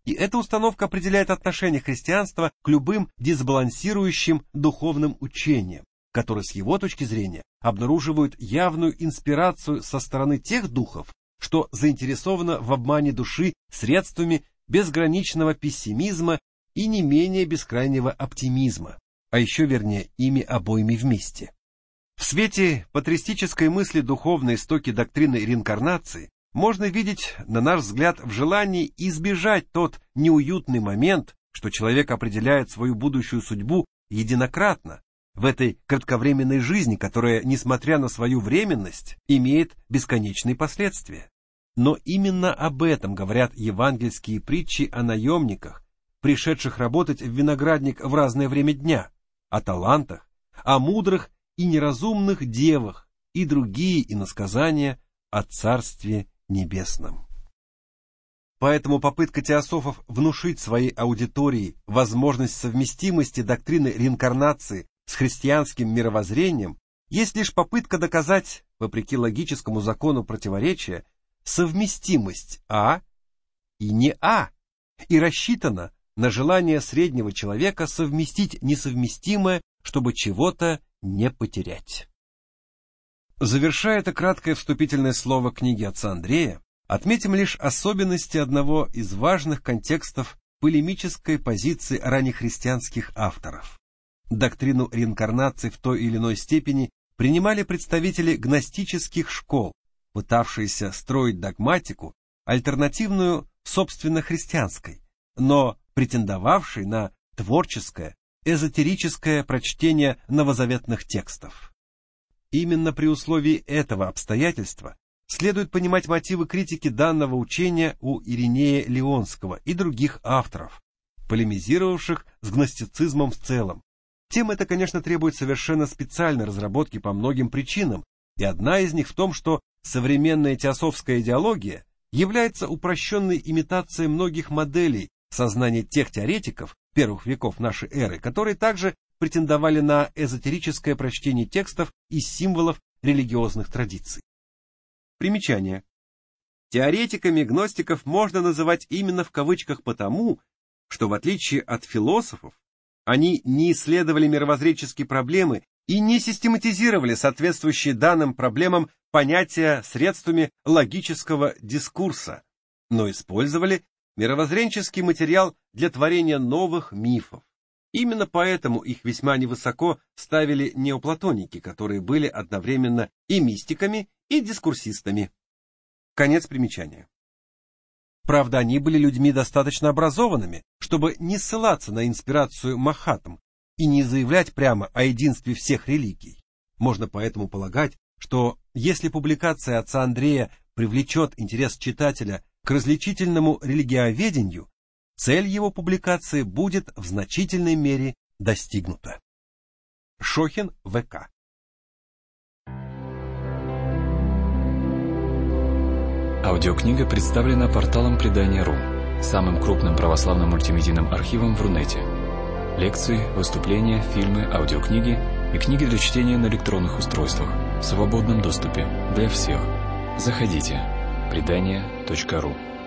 И эта установка определяет отношение христианства к любым дисбалансирующим духовным учениям, которые с его точки зрения обнаруживают явную инспирацию со стороны тех духов, что заинтересовано в обмане души средствами безграничного пессимизма и не менее бескрайнего оптимизма, а еще вернее ими обоими вместе. В свете патристической мысли духовной истоки доктрины реинкарнации можно видеть, на наш взгляд, в желании избежать тот неуютный момент, что человек определяет свою будущую судьбу единократно в этой кратковременной жизни, которая, несмотря на свою временность, имеет бесконечные последствия. Но именно об этом говорят евангельские притчи о наемниках, пришедших работать в виноградник в разное время дня, о талантах, о мудрых и неразумных девах и другие иносказания о Царстве Небесном. Поэтому попытка теософов внушить своей аудитории возможность совместимости доктрины реинкарнации с христианским мировоззрением есть лишь попытка доказать, вопреки логическому закону противоречия, совместимость А и не А, и рассчитана на желание среднего человека совместить несовместимое, чтобы чего-то не потерять. Завершая это краткое вступительное слово книги отца Андрея, отметим лишь особенности одного из важных контекстов полемической позиции раннехристианских авторов. Доктрину реинкарнации в той или иной степени принимали представители гностических школ, пытавшиеся строить догматику, альтернативную собственно христианской, но претендовавшей на творческое, эзотерическое прочтение новозаветных текстов. Именно при условии этого обстоятельства следует понимать мотивы критики данного учения у Иринея Лионского и других авторов, полемизировавших с гностицизмом в целом. Тема эта, конечно, требует совершенно специальной разработки по многим причинам, и одна из них в том, что современная теософская идеология является упрощенной имитацией многих моделей сознания тех теоретиков первых веков нашей эры, которые также претендовали на эзотерическое прочтение текстов и символов религиозных традиций. Примечание. Теоретиками гностиков можно называть именно в кавычках потому, что в отличие от философов, они не исследовали мировоззренческие проблемы и не систематизировали соответствующие данным проблемам понятия средствами логического дискурса, но использовали мировоззренческий материал для творения новых мифов. Именно поэтому их весьма невысоко ставили неоплатоники, которые были одновременно и мистиками, и дискурсистами. Конец примечания. Правда, они были людьми достаточно образованными, чтобы не ссылаться на инспирацию Махатм и не заявлять прямо о единстве всех религий. Можно поэтому полагать, что если публикация отца Андрея привлечет интерес читателя к различительному религиоведению, цель его публикации будет в значительной мере достигнута. Шохин В.К. Аудиокнига представлена порталом Предания.ру, самым крупным православным мультимедийным архивом в Рунете. Лекции, выступления, фильмы, аудиокниги и книги для чтения на электронных устройствах в свободном доступе для всех. Заходите. Предания.ру